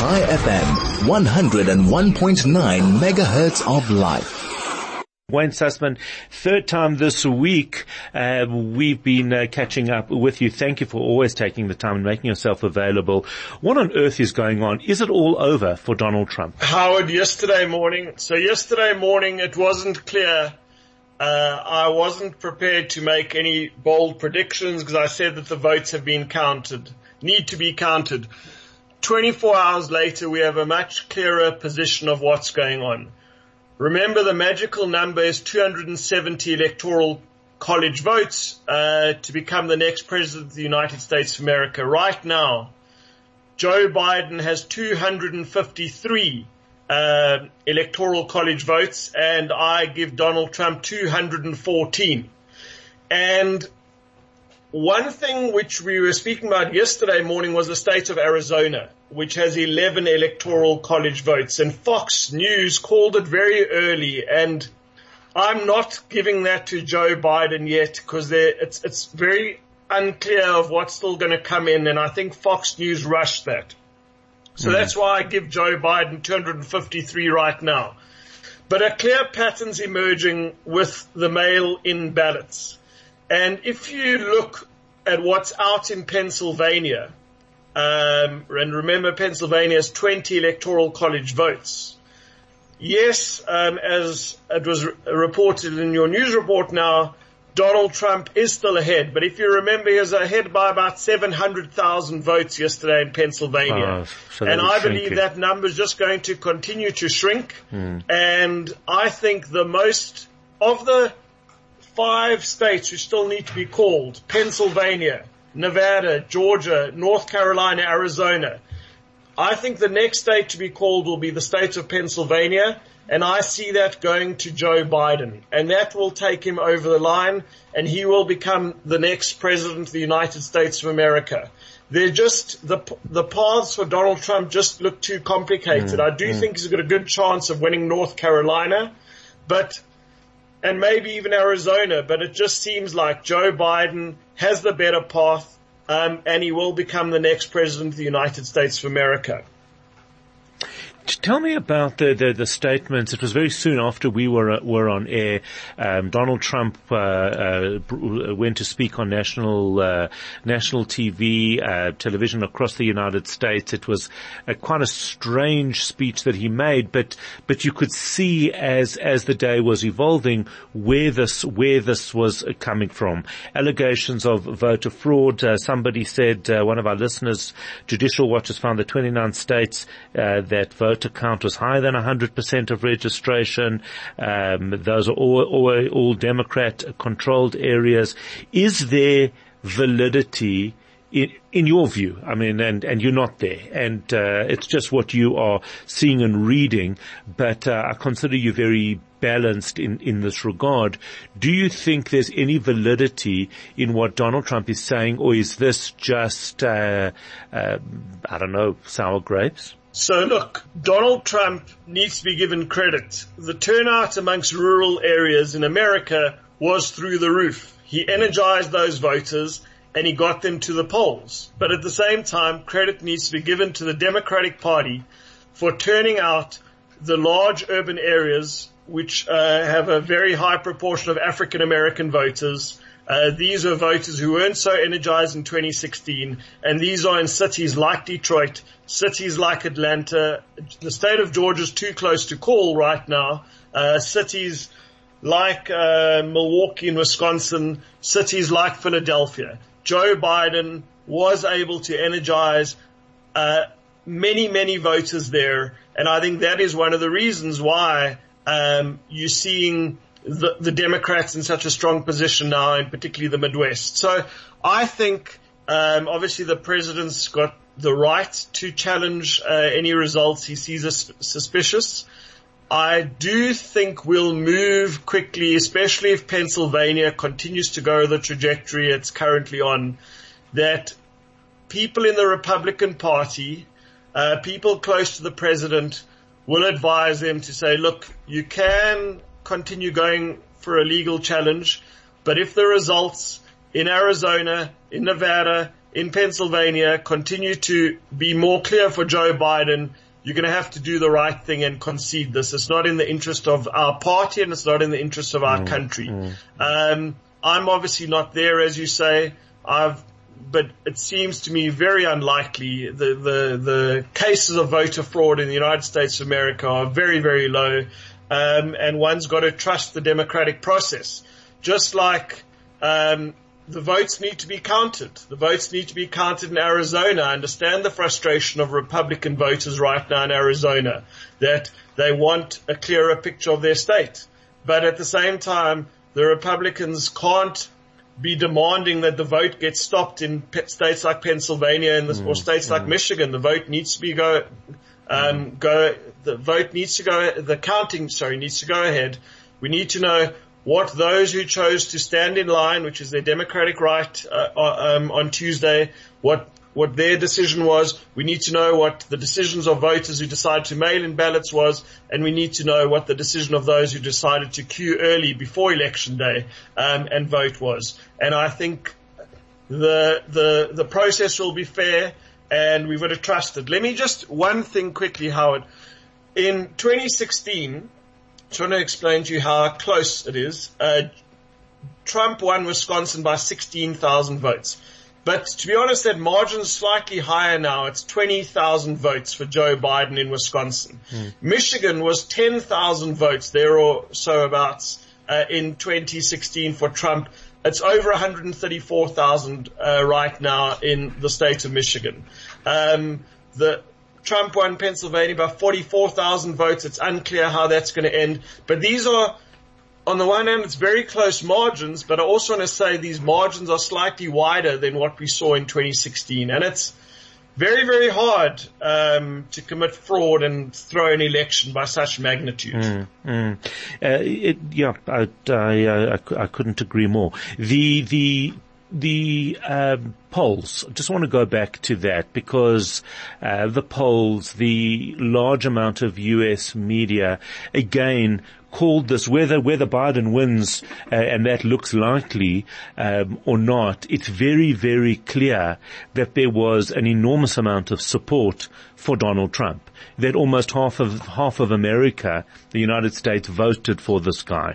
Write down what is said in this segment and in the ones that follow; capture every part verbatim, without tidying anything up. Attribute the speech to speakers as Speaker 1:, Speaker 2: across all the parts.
Speaker 1: Chai F M, one oh one point nine megahertz of life.
Speaker 2: Wayne Sussman, third time this week, uh, we've been uh, catching up with you. Thank you for always taking the time and making yourself available. What on earth is going on? Is it all over for Donald Trump?
Speaker 3: Howard, yesterday morning, so yesterday morning it wasn't clear. Uh, I wasn't prepared to make any bold predictions because I said that the votes have been counted, need to be counted. twenty-four hours later, we have a much clearer position of what's going on. Remember, the magical number is two hundred seventy electoral college votes uh, to become the next president of the United States of America. Right now, Joe Biden has two hundred fifty-three uh, electoral college votes, and I give Donald Trump two hundred fourteen. And one thing which we were speaking about yesterday morning was the state of Arizona, which has eleven electoral college votes. And Fox News called it very early. And I'm not giving that to Joe Biden yet because it's, it's very unclear of what's still going to come in. And I think Fox News rushed that. So mm-hmm. that's why I give Joe Biden two hundred fifty-three right now. But a clear pattern's emerging with the mail-in ballots. And if you look at what's out in Pennsylvania, um, and remember Pennsylvania has twenty electoral college votes. Yes, um, as it was re- reported in your news report now, Donald Trump is still ahead. But if you remember, he was ahead by about seven hundred thousand votes yesterday in Pennsylvania. Oh, so and I shrinking. believe that number is just going to continue to shrink. Hmm. And I think the most of the five states who still need to be called, Pennsylvania, Nevada, Georgia, North Carolina, Arizona. I think the next state to be called will be the state of Pennsylvania, and I see that going to Joe Biden. And that will take him over the line, and he will become the next president of the United States of America. They're just, the the paths for Donald Trump just look too complicated. Mm, I do mm. think he's got a good chance of winning North Carolina, but and maybe even Arizona, but it just seems like Joe Biden has the better path, um, and he will become the next president of the United States of America.
Speaker 2: Tell me about the, the, the statements. It was very soon after we were were on air. Um, Donald Trump uh, uh, went to speak on national uh, national T V, uh, television across the United States. It was a, quite a strange speech that he made, but but you could see as as the day was evolving where this where this was coming from. Allegations of voter fraud. Uh, somebody said, uh, one of our listeners, Judicial Watch has found that twenty-nine states uh, that vote voter count was higher than one hundred percent of registration. Um, those are all, all, all Democrat-controlled areas. Is there validity in, in your view? I mean, and, and you're not there, and uh, it's just what you are seeing and reading, but uh, I consider you very balanced in, in this regard. Do you think there's any validity in what Donald Trump is saying, or is this just, uh, uh, I don't know, sour grapes?
Speaker 3: So look, Donald Trump needs to be given credit. The turnout amongst rural areas in America was through the roof. He energized those voters and he got them to the polls. But at the same time, credit needs to be given to the Democratic Party for turning out the large urban areas which uh, have a very high proportion of African American voters. Uh, these are voters who weren't so energized in twenty sixteen, and these are in cities like Detroit, cities like Atlanta. The state of Georgia is too close to call right now. Uh, cities like uh, Milwaukee and Wisconsin, cities like Philadelphia. Joe Biden was able to energize uh, many, many voters there, and I think that is one of the reasons why um, you're seeing The, the Democrats in such a strong position now, and particularly the Midwest. So I think, um, obviously the president's got the right to challenge uh, any results he sees as suspicious. I do think we'll move quickly, especially if Pennsylvania continues to go the trajectory it's currently on, that people in the Republican Party, uh, people close to the president, will advise them to say, look, you can continue going for a legal challenge, but if the results in Arizona, in Nevada, in Pennsylvania continue to be more clear for Joe Biden, you're going to have to do the right thing and concede this. It's not in the interest of our party and it's not in the interest of our mm, country. Mm. Um, I'm obviously not there, as you say. I've, but it seems to me very unlikely. The, the, the cases of voter fraud in the United States of America are very, very low. Um, and one's got to trust the democratic process. Just like, um, the votes need to be counted. The votes need to be counted in Arizona. I understand the frustration of Republican voters right now in Arizona, that they want a clearer picture of their state. But at the same time, the Republicans can't be demanding that the vote gets stopped in states like Pennsylvania and the, mm, or states mm. like Michigan. The vote needs to be go, um, mm. go, the vote needs to go, the counting, sorry, needs to go ahead. We need to know what those who chose to stand in line, which is their democratic right, uh, um, on Tuesday, what what their decision was. We need to know what the decisions of voters who decided to mail in ballots was, and we need to know what the decision of those who decided to queue early before election day um, and vote was. And I think the the the process will be fair, and we've got to trust it. Let me just one thing quickly, Howard. In twenty sixteen. Trying to explain to you how close it is. Uh, Trump won Wisconsin by sixteen thousand votes. But to be honest, that margin's slightly higher now. It's twenty thousand votes for Joe Biden in Wisconsin. Mm. Michigan was ten thousand votes, there or so abouts, uh, in twenty sixteen for Trump. It's over one hundred thirty-four thousand uh, right now in the state of Michigan. Um, the Trump won Pennsylvania by forty-four thousand votes. It's unclear how that's going to end. But these are, on the one hand, it's very close margins, but I also want to say these margins are slightly wider than what we saw in twenty sixteen. And it's very, very hard um, to commit fraud and throw an election by such magnitude.
Speaker 2: Mm, mm. Uh, it, yeah, I, I, I, I couldn't agree more. The, the, The um, polls, I just want to go back to that because uh, the polls, the large amount of U S media, again, called this, whether whether Biden wins uh, and that looks likely um, or not, it's very, very clear that there was an enormous amount of support for Donald Trump, that almost half of half of America, the United States, voted for this guy.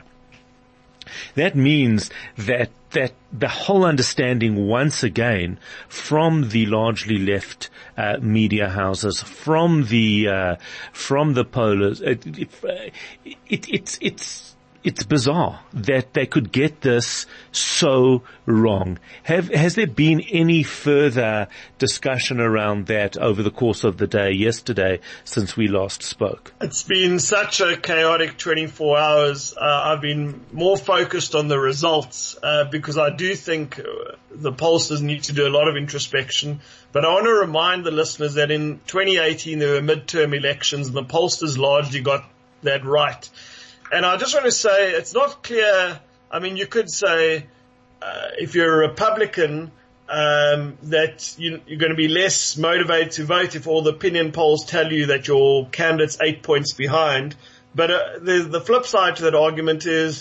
Speaker 2: That means that that the whole understanding once again from the largely left uh, media houses, from the uh, from the pollers, it, it, it, it's it's it's bizarre that they could get this so wrong. Have has there been any further discussion around that over the course of the day yesterday since we last spoke?
Speaker 3: It's been such a chaotic twenty-four hours. Uh, I've been more focused on the results uh, because I do think the pollsters need to do a lot of introspection. But I want to remind the listeners that in twenty eighteen there were midterm elections and the pollsters largely got that right. And I just want to say it's not clear. I mean, you could say uh, if you're a Republican um, that you, you're going to be less motivated to vote if all the opinion polls tell you that your candidate's eight points behind. But uh, the, the flip side to that argument is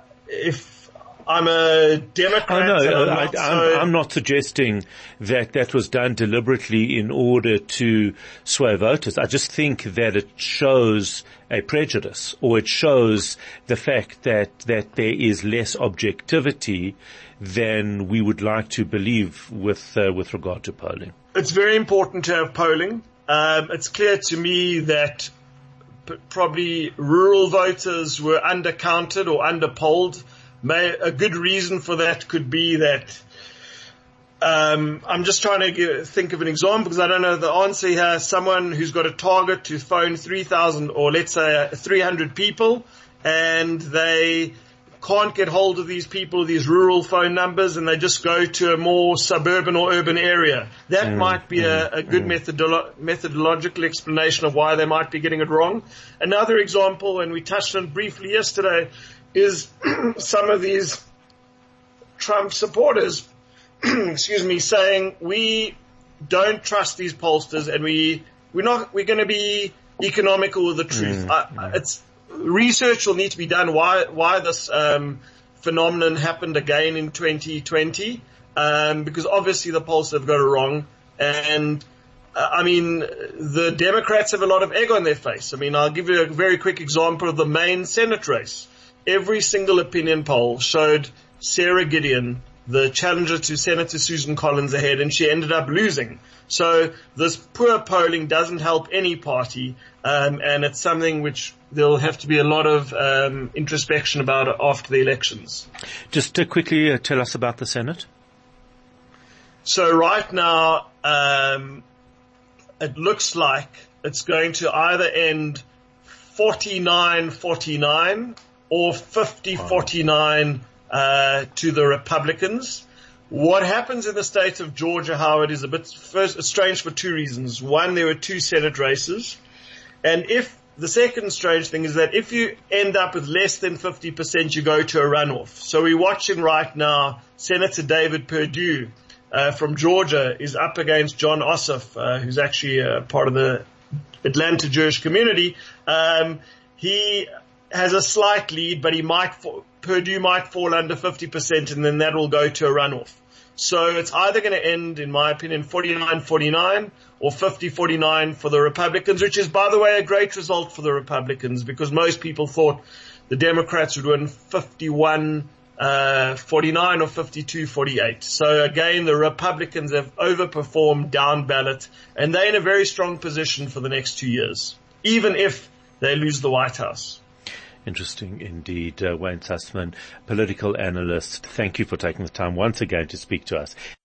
Speaker 3: if I'm a Democrat.
Speaker 2: Oh, no,
Speaker 3: I'm,
Speaker 2: I,
Speaker 3: not
Speaker 2: I'm,
Speaker 3: so
Speaker 2: I'm not suggesting that that was done deliberately in order to sway voters. I just think that it shows a prejudice, or it shows the fact that, that there is less objectivity than we would like to believe with, uh, with regard to polling.
Speaker 3: It's very important to have polling. Um, it's clear to me that p- probably rural voters were undercounted or underpolled. May, a good reason for that could be that um, I'm just trying to give, think of an example because I don't know the answer here. Someone who's got a target to phone three thousand or let's say three hundred people and they can't get hold of these people, these rural phone numbers, and they just go to a more suburban or urban area. That mm, might be mm, a, a good mm. methodolo- methodological explanation of why they might be getting it wrong. Another example, and we touched on it briefly yesterday, is some of these Trump supporters, excuse me, saying we don't trust these pollsters and we we're not we're going to be economical with the truth. Mm, I, mm. It's research will need to be done why why this um, phenomenon happened again in twenty twenty. um, because obviously the polls have got it wrong. And uh, I mean, the Democrats have a lot of egg on their face. I mean, I'll give you a very quick example of the main Senate race. Every single opinion poll showed Sarah Gideon, the challenger to Senator Susan Collins, ahead, and she ended up losing. So this poor polling doesn't help any party, um, and it's something which there'll have to be a lot of um, introspection about after the elections.
Speaker 2: Just to quickly uh, tell us about the Senate.
Speaker 3: So right now, um, it looks like it's going to either end forty-nine forty-nine or fifty forty-nine uh, to the Republicans. What happens in the state of Georgia, Howard, is a bit first, strange for two reasons. One, there were two Senate races. And if the second strange thing is that if you end up with less than fifty percent, you go to a runoff. So we're watching right now Senator David Perdue uh, from Georgia is up against John Ossoff, uh, who's actually uh, part of the Atlanta Jewish community. Um, he has a slight lead, but he might, Perdue might fall under fifty percent, and then that will go to a runoff. So it's either going to end, in my opinion, forty-nine forty-nine or fifty forty-nine for the Republicans, which is, by the way, a great result for the Republicans, because most people thought the Democrats would win fifty-one forty-nine or fifty-two forty-eight. So again, the Republicans have overperformed down ballot, and they're in a very strong position for the next two years, even if they lose the White House.
Speaker 2: Interesting indeed. Uh, Wayne Sussman, political analyst, thank you for taking the time once again to speak to us.